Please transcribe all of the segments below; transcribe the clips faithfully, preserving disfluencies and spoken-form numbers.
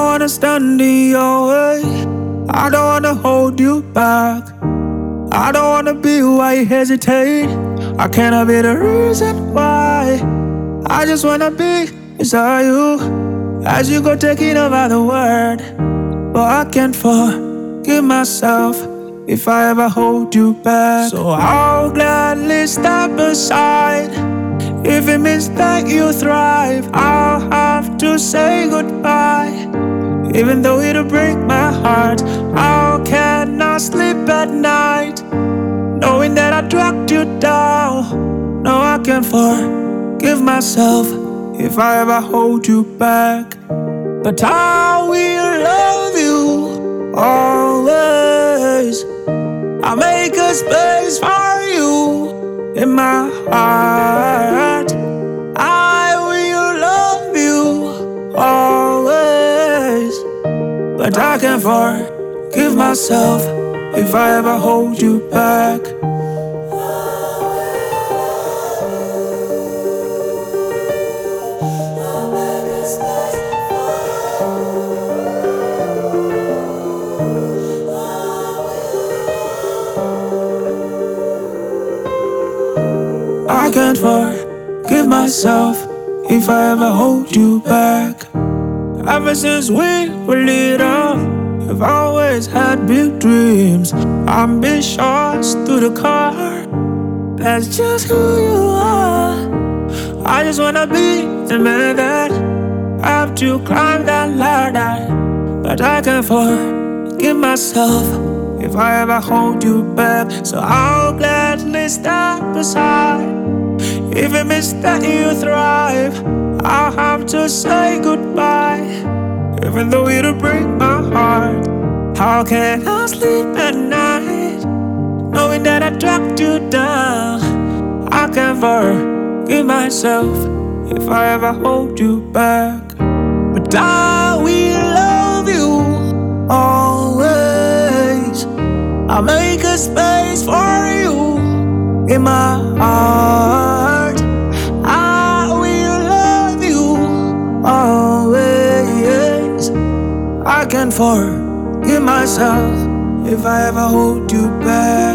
wanna stand in your way. I don't wanna hold you back. I don't wanna be why you hesitate. I cannot be the reason why. I just wanna be beside you as you go taking over the world. But I can't forgive myself if I ever hold you back. So I'll gladly step aside. If it means that you thrive, I'll have to say goodbye. Even though it'll break my heart, I cannot sleep at night knowing that I dragged you down. No, I can't forgive myself if I ever hold you back. But I will love you always. I'll make a space for you in my heart. I will love you always. But I can't forgive myself if I ever hold you back. I can't forgive myself if I ever hold you back. Ever since we were little, I've always had big dreams, ambitions to the core. That's just who you are. I just wanna be the man that have to climb that ladder. But I can't forgive myself if I ever hold you back. So I'll gladly step aside. If it means that you thrive, I'll have to say goodbye. Even though it'll break my heart, how can I sleep at night knowing that I dragged you down? I can't forgive myself if I ever hold you back. But I will love you always. I'll make a space for you in my heart. I will love you always. I can't forgive myself if I ever hold you back.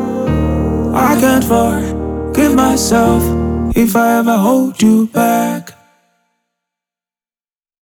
I can't forgive myself if I ever hold you back.